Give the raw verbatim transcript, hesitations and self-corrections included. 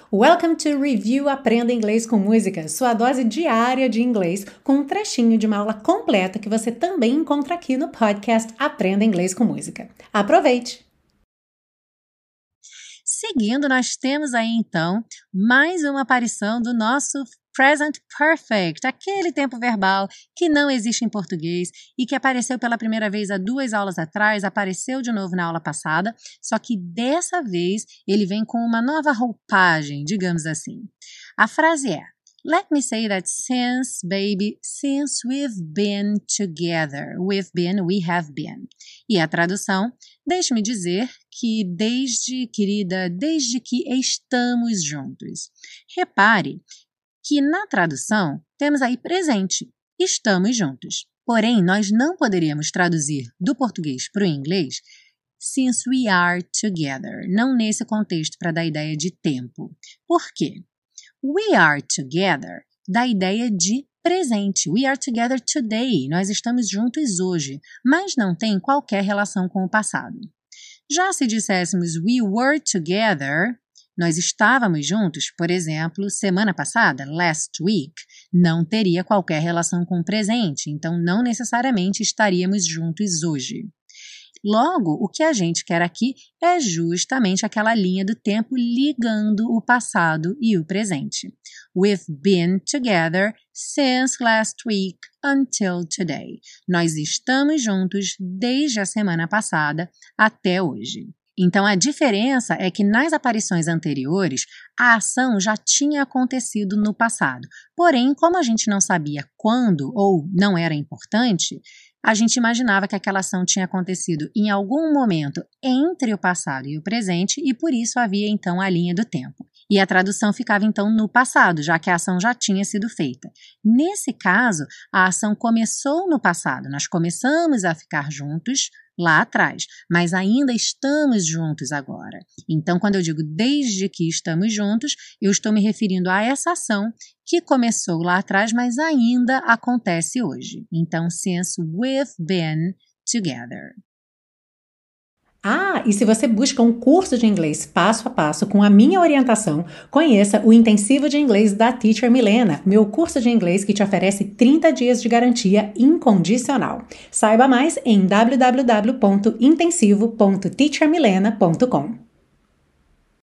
Welcome to Review Aprenda Inglês com Música, sua dose diária de inglês com um trechinho de uma aula completa que você também encontra aqui no podcast Aprenda Inglês com Música. Aproveite! Seguindo, nós temos aí então mais uma aparição do nosso Present Perfect, aquele tempo verbal que não existe em português e que apareceu pela primeira vez há duas aulas atrás, apareceu de novo na aula passada, só que dessa vez ele vem com uma nova roupagem, digamos assim. A frase é: Let me say that since, baby, since we've been together. We've been, we have been. E a tradução, deixe-me dizer que desde, querida, desde que estamos juntos. Repare que na tradução temos aí presente, estamos juntos. Porém, nós não poderíamos traduzir do português para o inglês since we are together, não nesse contexto para dar ideia de tempo. Por quê? We are together dá ideia de presente. We are together today. Nós estamos juntos hoje, mas não tem qualquer relação com o passado. Já se disséssemos we were together, nós estávamos juntos, por exemplo, semana passada, last week, não teria qualquer relação com o presente, então não necessariamente estaríamos juntos hoje. Logo, o que a gente quer aqui é justamente aquela linha do tempo ligando o passado e o presente. We've been together since last week until today. Nós estamos juntos desde a semana passada até hoje. Então, a diferença é que nas aparições anteriores, a ação já tinha acontecido no passado. Porém, como a gente não sabia quando ou não era importante, a gente imaginava que aquela ação tinha acontecido em algum momento entre o passado e o presente e por isso havia então a linha do tempo. E a tradução ficava então no passado, já que a ação já tinha sido feita. Nesse caso, a ação começou no passado, nós começamos a ficar juntos lá atrás, mas ainda estamos juntos agora. Então, quando eu digo desde que estamos juntos, eu estou me referindo a essa ação que começou lá atrás, mas ainda acontece hoje. Então, since we've been together. Ah, e se você busca um curso de inglês passo a passo com a minha orientação, conheça o Intensivo de Inglês da Teacher Milena, meu curso de inglês que te oferece trinta dias de garantia incondicional. Saiba mais em w w w ponto intensivo ponto teacher milena ponto com.